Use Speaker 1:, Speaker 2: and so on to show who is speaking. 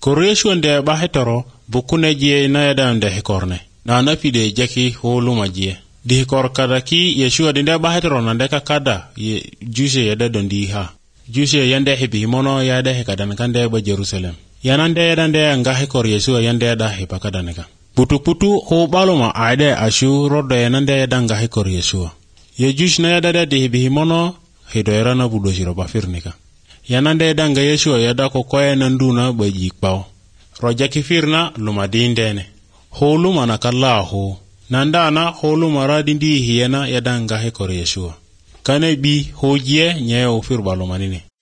Speaker 1: Kor Yeshua nde bahetoro bukune jie na yada nde hikorne. Na napide jeki holuma jie. Di hikor kada ki Yeshua nde bahetoro nandeka kada juse yada dondi ha. Juse yande hibi mono yada hikadan kande ba Jerusalem. Yanande yada nde nga hikor Yeshua yande yada hipakadaneka. Putu ho baloma aide ashu rodo yanande yada nga hikor Yeshua. Ye jus na yada de hibi mono hidoera na budo shiro bafirnika. Yanande yada nga Yeshua yada kokoye nanduna ba jikpao. Roja kifirna lumadindene. Ho luma nakalla ho. Nandana ho luma radindi hiyena yada nga hikor Yeshua. Kane bi ho jie nye ofir balomanine.